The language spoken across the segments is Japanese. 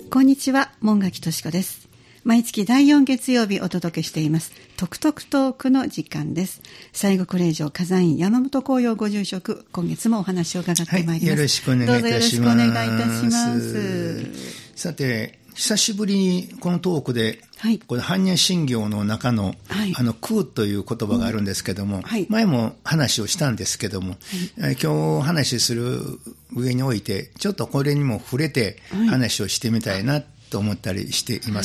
こんにちは、門垣敏子です。毎月第4月曜日お届けしていますトクトクトークの時間です。西国霊場火山院山本光陽ご住職、今月もお話を伺ってまいります、 よろしくお願いいたします。 どうぞよろしくお願いいたします。 さて、久しぶりにこのトークで、これ般若心経の中の、空という言葉があるんですけども、前も話をしたんですけども、今日話する上においてちょっとこれにも触れて話をしてみたいなと思ったりしています。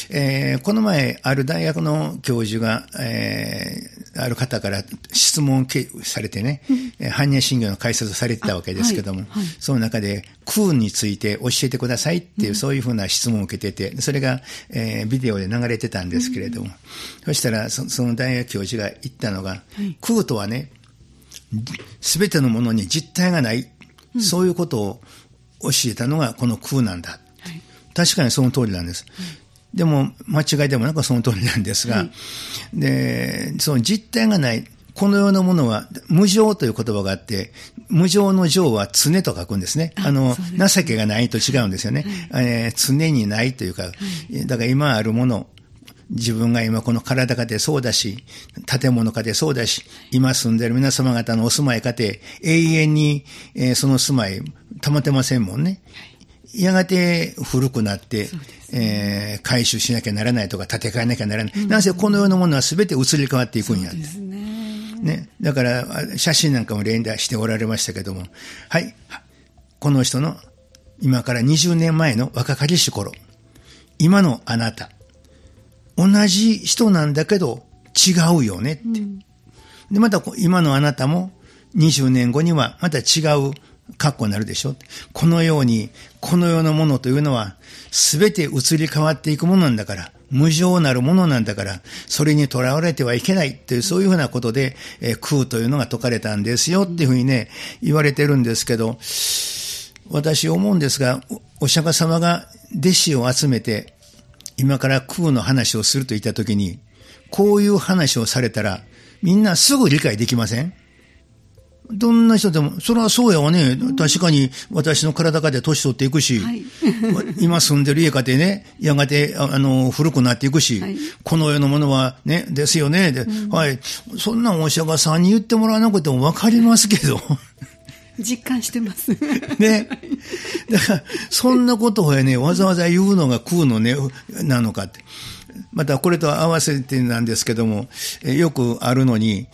この前ある大学の教授が、ある方から質問をされてね、般若心経の解説をされてたわけですけども、その中で空について教えてくださいっていう、そういうふうな質問を受けてて、それが、ビデオで流れてたんですけれども、そしたらその大学教授が言ったのが、空とはね、すべてのものに実体がない、そういうことを教えたのがこの空なんだ。確かにその通りなんです。でも間違いでもなくその通りなんですが、でその実体がないこのようなものは無常という言葉があって、無常の常は常と書くんですね。情けがないと違うんですよね。常にないというか、だから今あるもの、自分が今この体かてそうだし、建物かてそうだし、今住んでいる皆様方のお住まいかて永遠に、その住まい保てませんもんね。やがて古くなって、改修しなきゃならないとか建て替えなきゃならない。なんせこのようなものは全て移り変わっていくんやって。ね。だから写真なんかも連打しておられましたけども、はい。この人の今から20年前の若かりし頃、今のあなた、同じ人なんだけど違うよねって。で、また今のあなたも20年後にはまた違う格好になるでしょ。このように、このようなものというのは、すべて移り変わっていくものなんだから、無常なるものなんだから、それにとらわれてはいけないという、そういうふうなことで、空というのが説かれたんですよっていうふうにね、言われてるんですけど、私思うんですが、お釈迦様が弟子を集めて、今から空の話をすると言ったときに、こういう話をされたら、みんなすぐ理解できません？どんな人でも、それはそうやわね。確かに私の体かで年取っていくし、今住んでる家かでね、やがて、古くなっていくし、この世のものはね、ですよね。そんなお釈迦さんに言ってもらわなくてもわかりますけど。 実感してます。 ね。だから、そんなことをね、わざわざ言うのが空のね、なのかって。またこれと合わせてなんですけども、よくあるのに、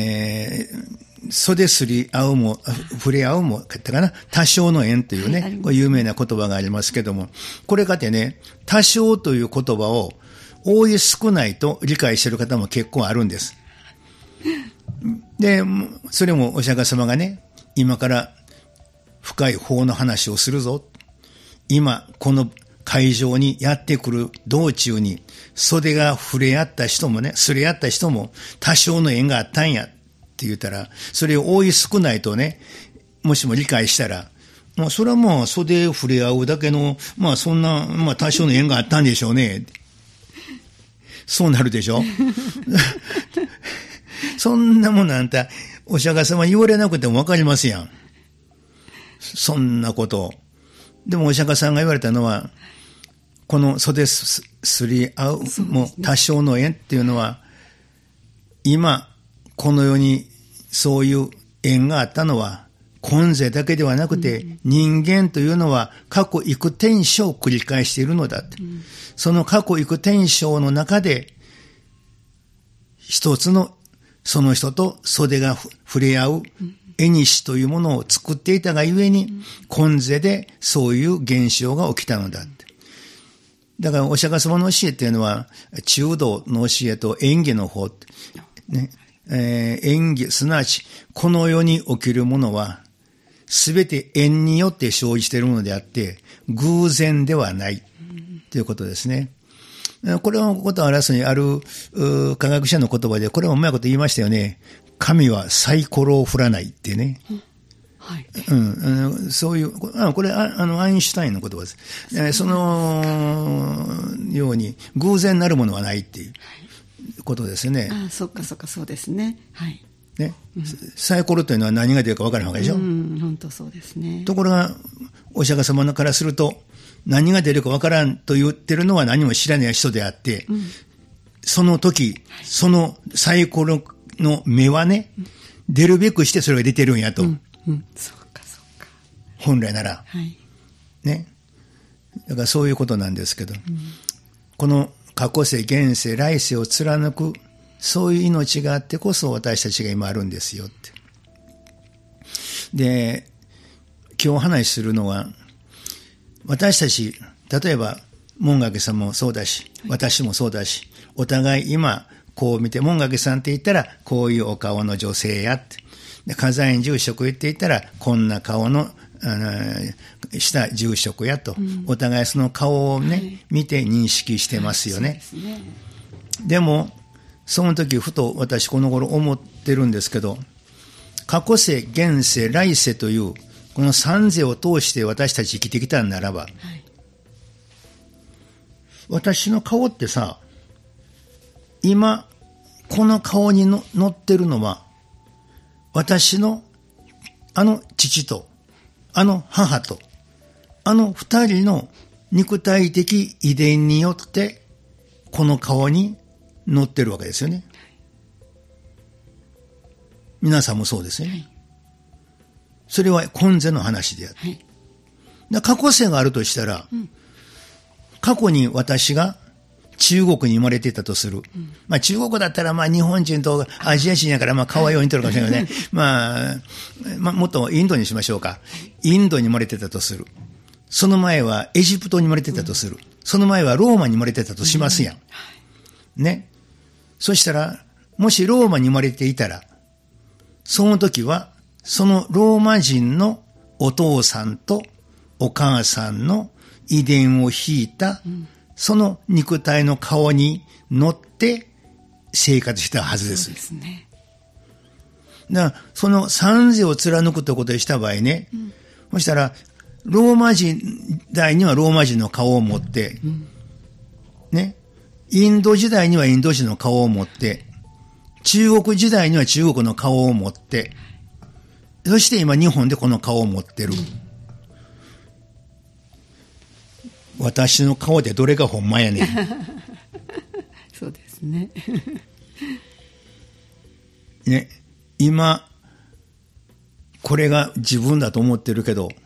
袖すり合うも、触れ合うも、多少の縁というね、これ有名な言葉がありますけども、これかてね、多少という言葉を多い少ないと理解している方も結構あるんです。で、それもお釈迦様がね、今から深い法の話をするぞ。今、この会場にやってくる道中に、袖が触れ合った人もね、すれ合った人も多少の縁があったんや。って言ったら、それを多い少ないとね、もしも理解したら、それはもう袖触れ合うだけの、そんな、多少の縁があったんでしょうね。そうなるでしょ。そんなものあんた、お釈迦様言われなくてもわかりますやん。そんなこと。でもお釈迦さんが言われたのは、この袖すり合う、もう多少の縁っていうのは、今、この世にそういう縁があったのは今世だけではなくて、人間というのは過去幾転生を繰り返しているのだって、その過去幾転生の中で一つのその人と袖が触れ合う縁というものを作っていたがゆえに、今世でそういう現象が起きたのだって。だからお釈迦様の教えっていうのは中道の教えと縁起の方ね。縁起、すなわち、この世に起きるものは、すべて縁によって生じているものであって、偶然ではない、ということですね。これのことを表すに、ある科学者の言葉で、これもうまいこと言いましたよね。神はサイコロを振らないってね。そういう、これアインシュタインの言葉です。そのように、偶然なるものはないっていう。ことですね。 そっかそうですね。 ね、サイコロというのは何が出るか分からないわけでしょ。 本当そうですね。 ところがお釈迦様からすると何が出るかわからんと言ってるのは何も知らない人であって、その時、そのサイコロの目はね、出るべくしてそれが出てるんやと。 そうかそうか。 本来なら。ね。だからそういうことなんですけど、この過去世、現世、来世を貫く、そういう命があってこそ私たちが今あるんですよって。で、今日話するのは、私たち、例えば、門掛さんもそうだし、私もそうだし、お互い今、こう見て、門掛さんって言ったら、こういうお顔の女性やって。で、火山院住職って言ったら、こんな顔の、した住職やと、お互いその顔をね、見て認識してますよね。でも、その時、ふと私この頃思ってるんですけど、過去世、現世、来世という、この三世を通して私たち生きてきたならば、私の顔ってさ、今、この顔に乗ってるのは、私のあの父と、あの母と、あの二人の肉体的遺伝によって、この顔に乗ってるわけですよね。皆さんもそうですね。それは今世の話であって。過去世があるとしたら、過去に私が中国に生まれていたとする。まあ中国だったらまあ日本人とアジア人やからまあ顔はよう似てるかもしれないね。まあもっとインドにしましょうか。インドに生まれてたとする。その前はエジプトに生まれてたとする。その前はローマに生まれてたとしますやん。ね。そしたら、もしローマに生まれていたら、その時は、そのローマ人のお父さんとお母さんの遺伝を引いた、その肉体の顔に乗って生活したはずです。 そうですね。 だから、その三世を貫くということをした場合ね、そしたら、ローマ人代にはローマ人の顔を持って、ね、インド時代にはインド人の顔を持って、中国時代には中国の顔を持って、そして今日本でこの顔を持ってる。私の顔でどれがほんまやねん。 そうですね。 ね、今、これが自分だと思ってるけど、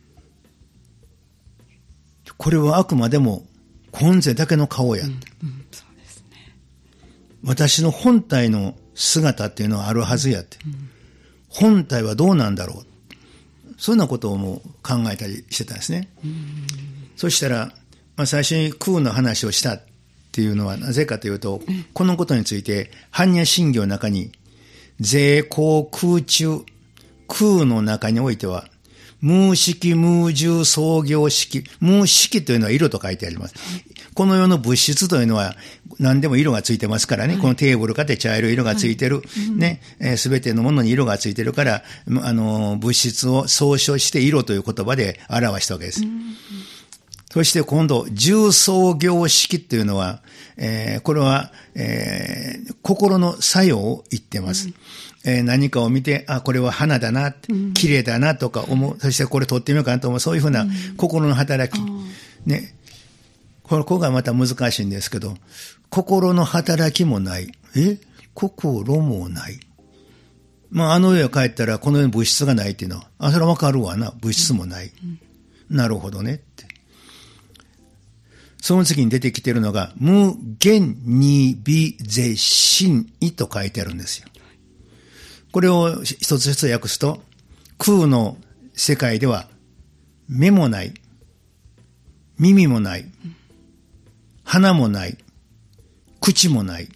これはあくまでも今世だけの顔や。 そうですね。 私の本体の姿っていうのはあるはずやって。本体はどうなんだろう。そんなことをもう考えたりしてたんですね。そしたら、まあ、最初に空の話をしたっていうのはなぜかというと、このことについて般若心経の中に税空空中、空の中においては無色無住創業式、無色というのは色と書いてあります。この世の物質というのは何でも色がついてますからね。このテーブルかて茶色い色がついてる。ね。すべてのものに色がついてるから、物質を総称して色という言葉で表したわけです。そして今度、重創業式というのは、これは、心の作用を言ってます。何かを見て、あ、これは花だな、綺麗だなとか思う。そしてこれ撮ってみようかなと思う。そういうふうな心の働き。ね。ここがまた難しいんですけど、心の働きもない。心もない。まあ、あの世へ帰ったらこの世に物質がないっていうのは、あ、それはわかるわな。物質もない。なるほどねって。その次に出てきているのが、無限に微絶心意と書いてあるんですよ。これを一つ一つ訳すと、空の世界では、目もない、耳もない、鼻もない、口もない、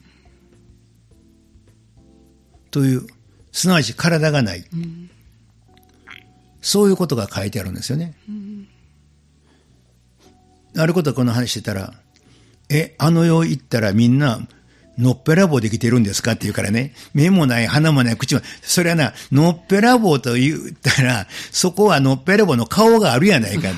という、すなわち体がない。そういうことが書いてあるんですよね。あることはこの話してたら、あの世行ったらみんな、のっぺらぼうできてるんですかって言うからね、目もない、鼻もない、口もない。それはな、のっぺらぼうと言ったら、そこはのっぺらぼうの顔があるやないかって。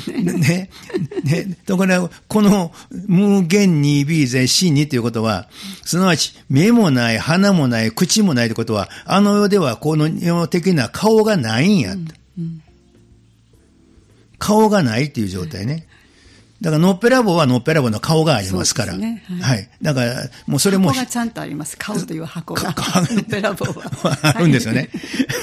ね。だから、この無限に微絶心にということは、すなわち、目もない、鼻もない、口もないということは、あの世ではこの世的な顔がないんや。顔がないっていう状態ね。 だから、のっぺらぼうはのっぺらぼうの顔がありますから。そうですね。はい。だから、もうそれも。 箱がちゃんとあります。顔という箱が。のっぺらぼうは。 あるんですよね。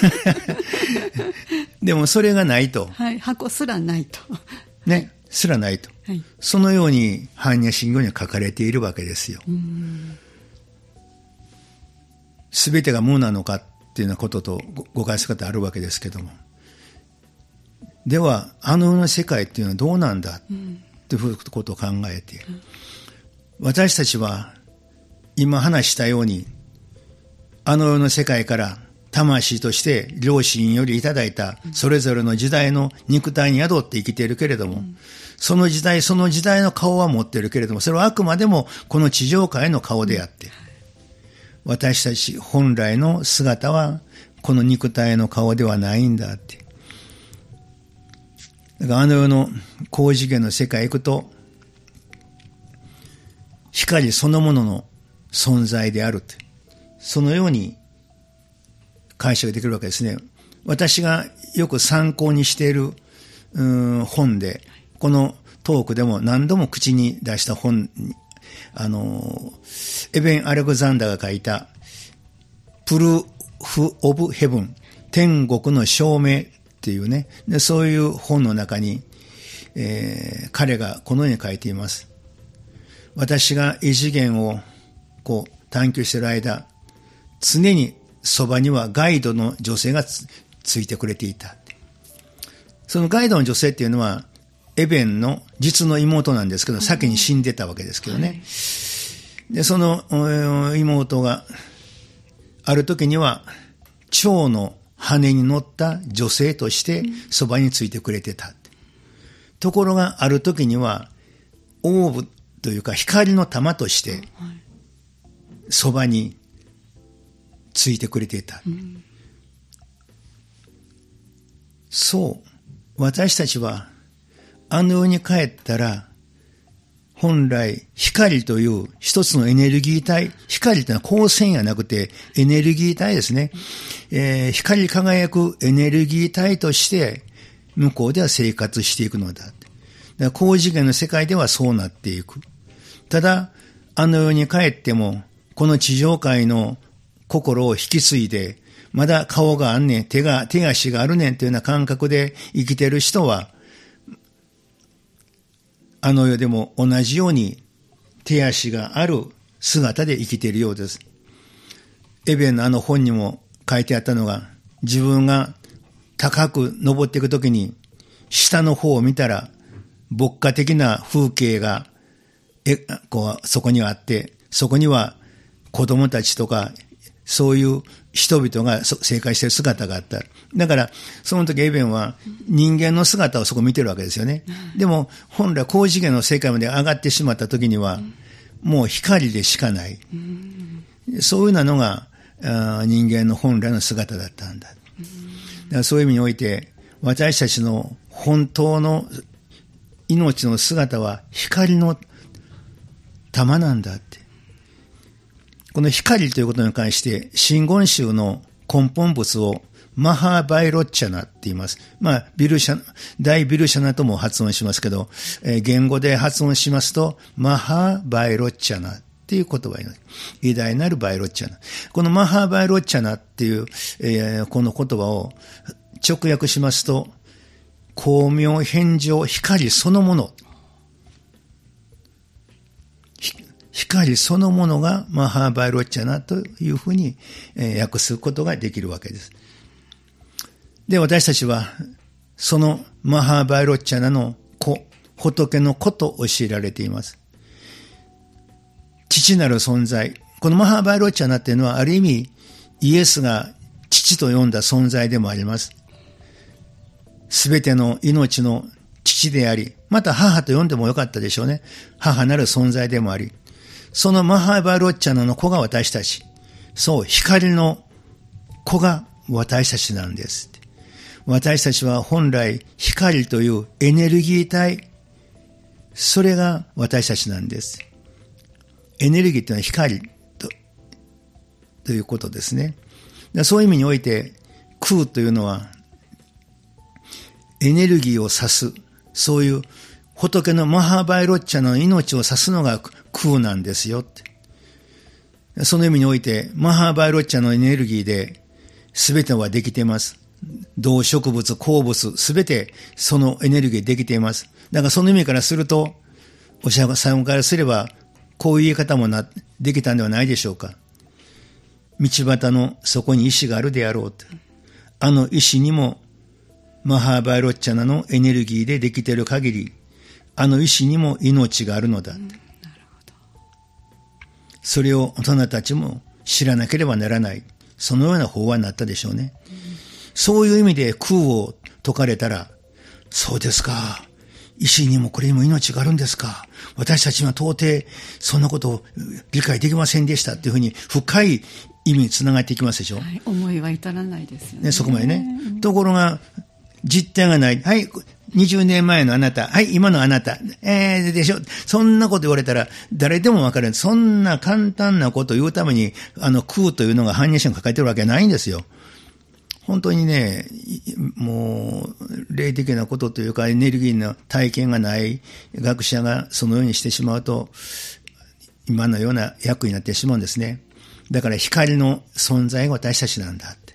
でも、それがないと。 はい。箱すらないと。 ね。すらないと。はい。そのように、般若心経には書かれているわけですよ。すべてが無なのかっていうようなことと誤解する方あるわけですけども。では、あの世の世界っていうのはどうなんだっていうことを考えて、私たちは今話したように、あの世の世界から魂として両親よりいただいたそれぞれの時代の肉体に宿って生きているけれども、その時代その時代の顔は持っているけれども、それはあくまでもこの地上界の顔であって、私たち本来の姿はこの肉体の顔ではないんだって。だからあの世の高次元の世界へ行くと、光そのものの存在であるって、そのように解釈できるわけですね。私がよく参考にしている本で、このトークでも何度も口に出した本に、エベン・アレクザンダーが書いたプルフ・オブ・ヘブン、天国の証明っていうね、でそういう本の中に、彼がこのように書いています。私が異次元をこう探求している間、常にそばにはガイドの女性が ついてくれていた。そのガイドの女性っていうのはエベンの実の妹なんですけど、先に死んでたわけですけどね。で、その妹がある時には蝶の羽に乗った女性としてそばについてくれてた。ところがある時にはオーブというか光の玉としてそばについてくれていた。そう、私たちはあの世に帰ったら本来光という一つのエネルギー体、光というのは光線やなくてエネルギー体ですね。光り輝くエネルギー体として向こうでは生活していくのだ。だから高次元の世界ではそうなっていく。ただあの世に帰ってもこの地上界の心を引き継いで、まだ顔があんねん、手足があるねんというような感覚で生きている人は、あの世でも同じように手足がある姿で生きているようです。エベンのあの本にも書いてあったのが、自分が高く登っていくときに、下の方を見たら、牧歌的な風景がそこにはあって、そこには子供たちとか、そういう人々が生活している姿があった。だから、その時エベンは人間の姿をそこ見てるわけですよね。でも、本来高次元の世界まで上がってしまった時には、もう光でしかない。そういうなのが人間の本来の姿だったんだ。だからそういう意味において、私たちの本当の命の姿は光の玉なんだって。この光ということに関して、真言宗の根本物をマハーバイロッチャナって言います。まあ、大ビルシャナとも発音しますけど、言語で発音しますと、マハーバイロッチャナっていう言葉になる。偉大なるバイロッチャナ。このマハーバイロッチャナっていう、この言葉を直訳しますと、光明返上光そのもの。光そのものがマハーバイロッチャナというふうに訳すことができるわけです。で、私たちはそのマハーバイロッチャナの子、仏の子と教えられています。父なる存在。このマハーバイロッチャナっていうのはある意味イエスが父と呼んだ存在でもあります。すべての命の父であり、また母と呼んでもよかったでしょうね。母なる存在でもあり。そのマハーバイロッチャナの子が私たち。そう、光の子が私たちなんです。私たちは本来光というエネルギー体、それが私たちなんです。エネルギーというのは光ということですね。そういう意味において、空というのはエネルギーを指す、そういう仏のマハバイロッチャの命を指すのが空なんですよって。その意味において、マハバイロッチャのエネルギーで全てはできています。動植物、鉱物、全てそのエネルギーでできています。だからその意味からすると、お釈迦さんからすれば、こういう言い方もできたんではないでしょうか。道端の底に石があるであろうと。あの石にも、マハバイロッチャナのエネルギーでできている限り、あの石にも命があるのだ。なるほど。それを大人たちも知らなければならない。そのような法話になったでしょうね。そういう意味で空を説かれたら、そうですか。石にもこれにも命があるんですか。私たちは到底そんなことを理解できませんでしたっていうふうに深い意味につながっていきますでしょ。はい、 思いは至らないですよね。 そこまでね。ところが、実体がない。はい、20年前のあなた。はい、今のあなた。でしょ。そんなこと言われたら誰でもわかる。そんな簡単なことを言うために、空というのが般若心を抱えてるわけないんですよ。本当にね、もう、霊的なことというか、エネルギーの体験がない学者がそのようにしてしまうと、今のような役になってしまうんですね。だから光の存在が私たちなんだって。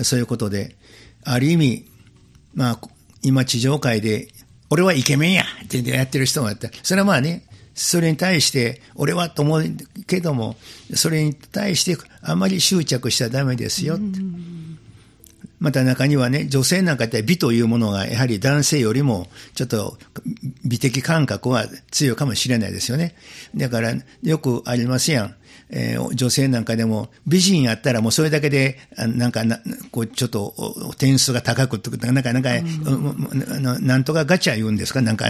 そういうことで、ある意味、まあ、今地上界で、俺はイケメンやってやってる人があった。それはまあね、それに対して、俺はと思うけども、それに対してあまり執着しちゃダメですよって。また中にはね、女性なんかって美というものがやはり男性よりもちょっと美的感覚は強いかもしれないですよね。だからよくありますやん。女性なんかでも美人やったらもうそれだけでこうちょっと点数が高くとかなんとかガチャ言うんですかそ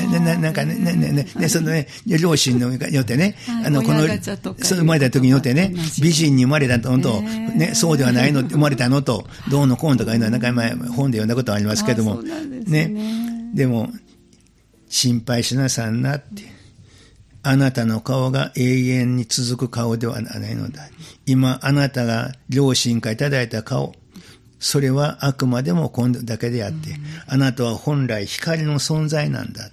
のね両親のよってねこの生まれた時によってね美人に生まれたのとねそうではないの生まれたのとどうのこうのとかいうのは前本で読んだことはありますけどもねでも心配しなさんなってあなたの顔が永遠に続く顔ではないのだ。今あなたが両親からいただいた顔、それはあくまでも今度だけであって、あなたは本来光の存在なんだって。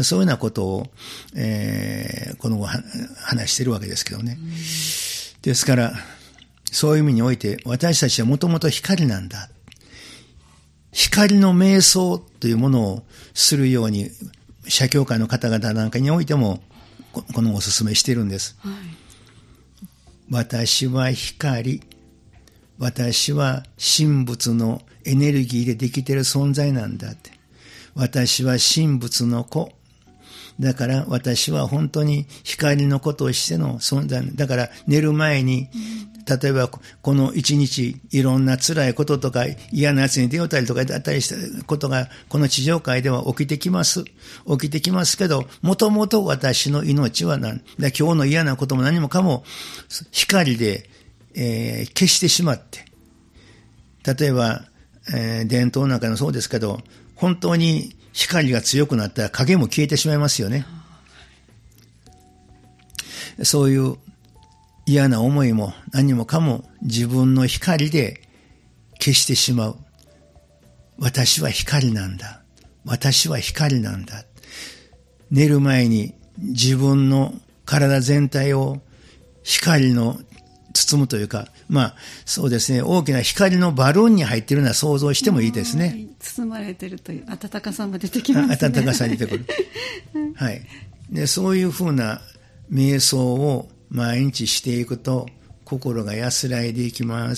そういうようなことを、この後話してるわけですけどね。ですから、そういう意味において私たちはもともと光なんだ。光の瞑想というものをするように、社協会の方々なんかにおいても、このお勧めしているんです、はい、私は光、私は神仏のエネルギーでできている存在なんだって。私は神仏の子だから私は本当に光の子としての存在だから寝る前に、例えばこの一日いろんな辛いこととか嫌なやつに出会ったりとかだったりしたことがこの地上界では起きてきますけど、もともと私の命は今日の嫌なことも何もかも光で、消してしまって、例えば、伝統なんかのそうですけど、本当に光が強くなったら影も消えてしまいますよね。そういう嫌な思いも何もかも自分の光で消してしまう。私は光なんだ。私は光なんだ。寝る前に自分の体全体を光の包むというか、まあそうですね、大きな光のバルーンに入っているような想像してもいいですね。 包まれているという温かさも出てきますね。 温かさ出てくる。はい。で、そういうふうな瞑想を毎日していくと心が安らいでいきます。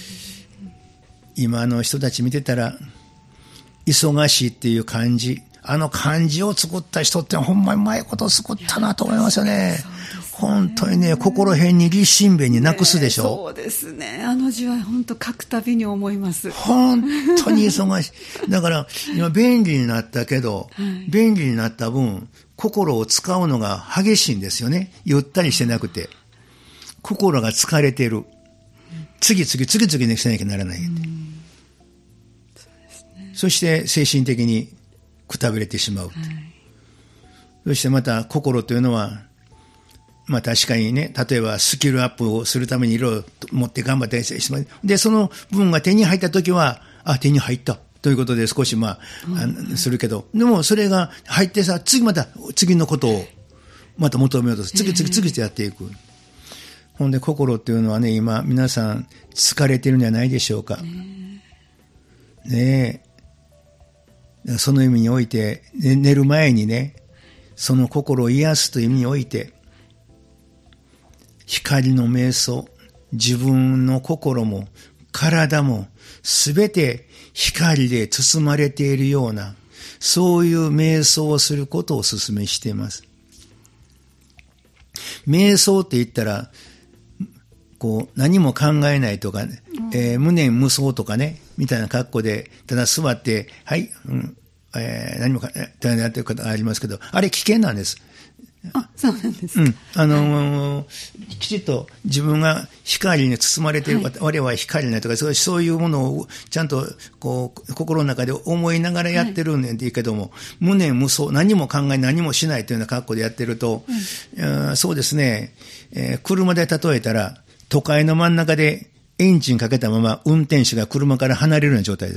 今の人たち見てたら忙しいっていう漢字、あの漢字を作った人ってほんまにうまいこと作ったなと思いますよね。本当にね、心変に立身弁になくすでしょ。 そうですね。あの字は本当書くたびに思います。 本当に忙しい。だから今便利になったけど、便利になった分心を使うのが激しいんですよね。ゆったりしてなくて心が疲れてる。次々にしなきゃならない。そうですね。そして精神的にくたびれてしまう。そしてまた心というのはまあ確かにね、例えばスキルアップをするためにいろいろ持って頑張ってしまう。で、その分が手に入ったときは、手に入った。 ということで少しするけど、でもそれが入ってさ、次のことをまた求めようとする。次とやっていく。ほんで心っていうのはね、今皆さん疲れてるんじゃないでしょうか。ねえ。その意味において、寝る前にね、その心を癒すという意味において、光の瞑想、自分の心も体もすべて光で包まれているような、そういう瞑想をすることをお勧めしています。瞑想って言ったら、何も考えないとか、無念無想とかね、みたいな格好で、ただ座って、はい、何もやってることがありますけど、あれ危険なんです。 あ、そうなんですか。 きちっと自分が光に包まれている、我は光ないとか、そういうものをちゃんと心の中で思いながらやってるんでいいけども、無念無想、何も考え何もしないというような格好でやってると、そうですね、車で例えたら都会の真ん中でエンジンかけたまま運転手が車から離れるような状態です。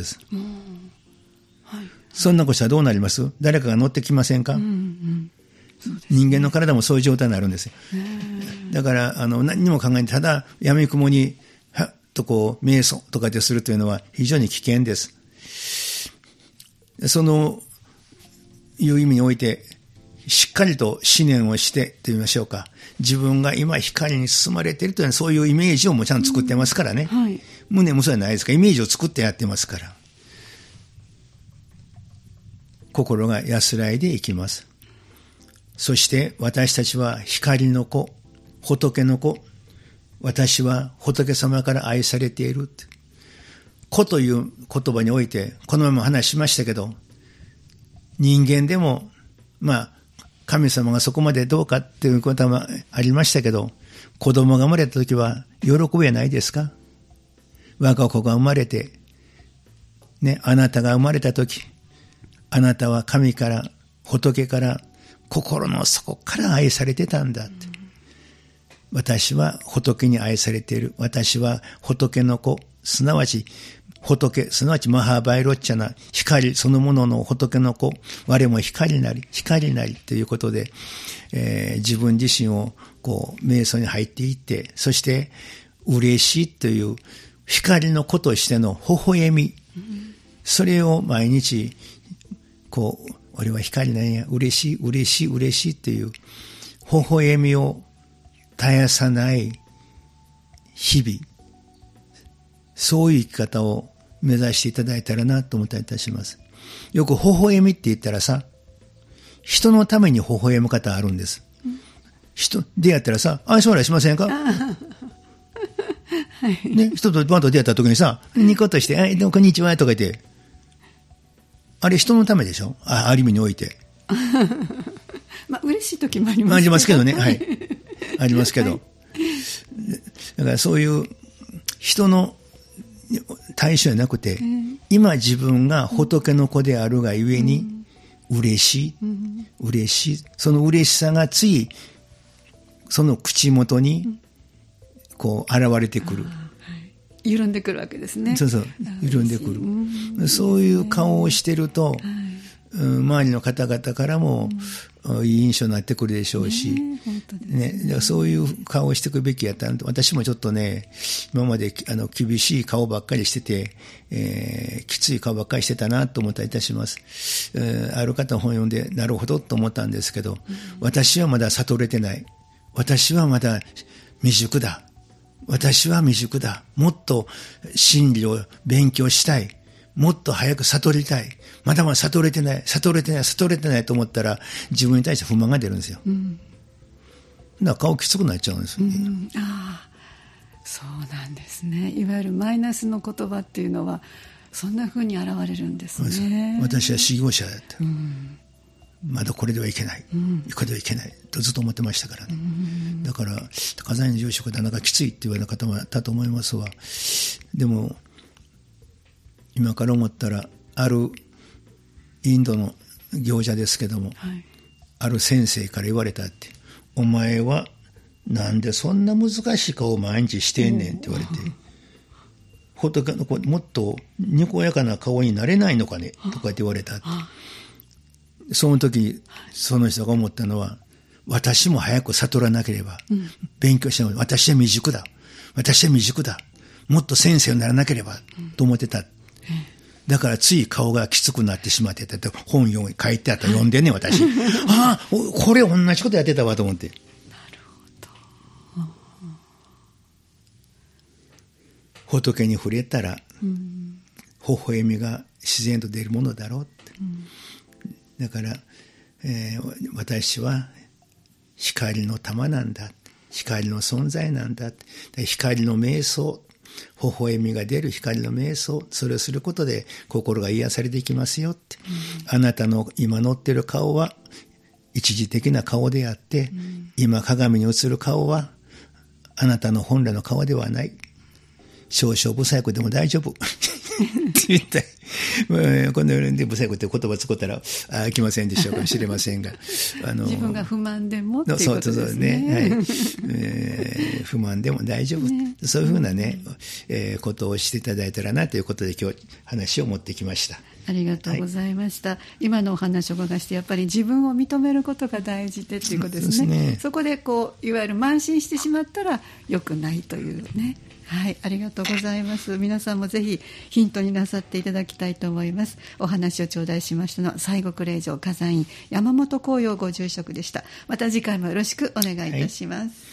そんなことしたらどうなります？誰かが乗ってきませんか？人間の体もそういう状態になるんですよ。だから何にも考えない、ただ闇雲にはっと瞑想とかでするというのは非常に危険です。そのいう意味においてしっかりと思念をしてと言いましょうか、自分が今光に包まれているというそういうイメージをもちゃんと作ってますからね、無念無想じゃないですか、イメージを作ってやってますから、心が安らいでいきます。そして私たちは光の子、仏の子、私は仏様から愛されている。子という言葉において、この前も話しましたけど、人間でも、神様がそこまでどうかっていうこともありましたけど、子供が生まれた時は喜びはないですか？我が子が生まれて、ね、あなたが生まれた時、あなたは神から、仏から、心の底から愛されてたんだって。私は仏に愛されている。私は仏の子、すなわち仏、すなわちマハーバイロッチャな光そのものの仏の子、我も光なりということで、自分自身を瞑想に入っていって、そして嬉しいという光の子としての微笑み、それを毎日俺は光なんや、嬉しいっていう微笑みを絶やさない日々、そういう生き方を目指していただいたらなと思ったりいたします。よく微笑みって言ったらさ、人のために微笑む方あるんです。出会ったらさ、愛想笑いしませんか？ね、人とバンと出会った時にさ、ニコッとして、どうもこんにちはとか言って、あれ人のためでしょ？ある意味において。 嬉しい時もありますけど。 ありますけどね。はい。ありますけど。だからそういう人の対象じゃなくて、今自分が仏の子であるがゆえに、嬉しい。その嬉しさがつい、その口元に、現れてくる。 緩んでくるわけですね。 そう、緩んでくる。そういう顔をしてると、周りの方々からもいい印象になってくるでしょうし、そういう顔をしていくべきやったんで、私もちょっとね、今まで厳しい顔ばっかりしてて、きつい顔ばっかりしてたなと思ったりいたします。ある方の本を読んで、なるほどと思ったんですけど、私はまだ悟れてない。私はまだ未熟だ。もっと真理を勉強したい。もっと早く悟りたい。まだまだ悟れてないと思ったら、自分に対して不満が出るんですよ。だから顔きつくなっちゃうんですよ。 そうなんですね。いわゆるマイナスの言葉っていうのは、そんな風に現れるんですね。 私は修行者だった。まだこれではいけない。これではいけない。とずっと思ってましたからね。だから、火山住職でなんかきついって言われた方もいたと思いますわ。でも、今から思ったら、あるインドの行者ですけども、ある先生から言われたって、お前はなんでそんな難しい顔を毎日してんねんって言われて、 仏のもっとにこやかな顔になれないのかねとかって言われた。その時、その人が思ったのは、私も早く悟らなければ、勉強しない。私は未熟だ。もっと先生にならなければ、と思ってた。だからつい顔がきつくなってしまってたって本書いてあったら読んでね、私。ああ、これ同じことやってたわと思って。なるほど。仏に触れたら、微笑みが自然と出るものだろうって。だから、私は光の玉なんだ。光の存在なんだ。光の瞑想。微笑みが出る光の瞑想、それをすることで心が癒されていきますよって、あなたの今乗ってる顔は一時的な顔であって、今鏡に映る顔はあなたの本来の顔ではない。少々不細工でも大丈夫って言った。このように不細工って言葉使ったら来ませんでしょうかもしれませんが、 自分が不満でもっていうことですね。 はい不満でも大丈夫、そういうふうなね、ことをしていただいたらなということで今日話を持ってきました。 ありがとうございました。今のお話を伺してやっぱり自分を認めることが大事でっていうことですね。そこでいわゆる慢心してしまったら良くないというね。はい、ありがとうございます。皆さんもぜひヒントになさっていただきたいと思います。お話を頂戴しましたのは西国霊場火山院山本光陽ご住職でした。また次回もよろしくお願いいたします。